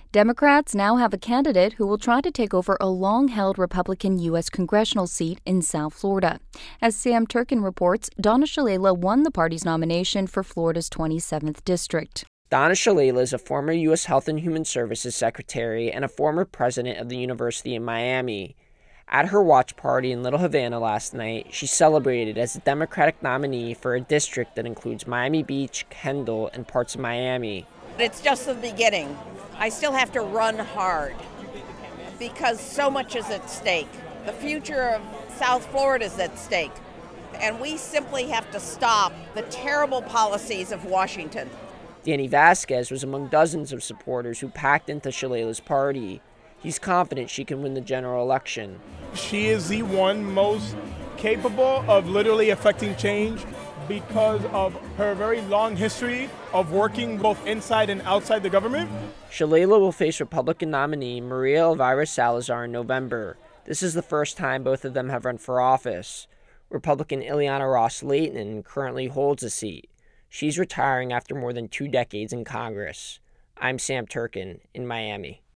Democrats now have a candidate who will try to take over a long-held Republican U.S. congressional seat in South Florida. As Sam Turkin reports, Donna Shalala won the party's nomination for Florida's 27th district. Donna Shalala is a former U.S. Health and Human Services Secretary and a former president of the University of Miami. At her watch party in Little Havana last night, she celebrated as the Democratic nominee for a district that includes Miami Beach, Kendall, and parts of Miami. It's just the beginning. I still have to run hard because so much is at stake. The future of South Florida is at stake, and we simply have to stop the terrible policies of Washington. Danny Vasquez was among dozens of supporters who packed into Shalala's party. He's confident she can win the general election. She is the one most capable of literally affecting change because of her very long history of working both inside and outside the government. Shalala will face Republican nominee Maria Elvira Salazar in November. This is the first time both of them have run for office. Republican Ileana Ros-Lehtinen currently holds a seat. She's retiring after more than 2 decades in Congress. I'm Sam Turkin in Miami.